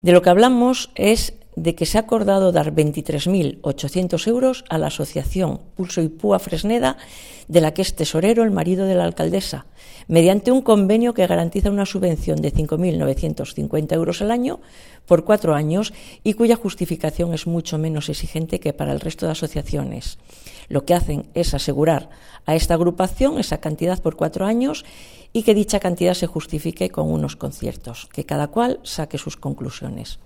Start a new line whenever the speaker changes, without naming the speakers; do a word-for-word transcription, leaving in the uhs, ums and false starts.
De lo que hablamos es de que se ha acordado dar veintitrés mil ochocientos euros a la asociación Pulso y Púa Fresneda, de la que es tesorero el marido de la alcaldesa, mediante un convenio que garantiza una subvención de cinco mil novecientos cincuenta euros al año por cuatro años y cuya justificación es mucho menos exigente que para el resto de asociaciones. Lo que hacen es asegurar a esta agrupación esa cantidad por cuatro años y que dicha cantidad se justifique con unos conciertos, que cada cual saque sus conclusiones.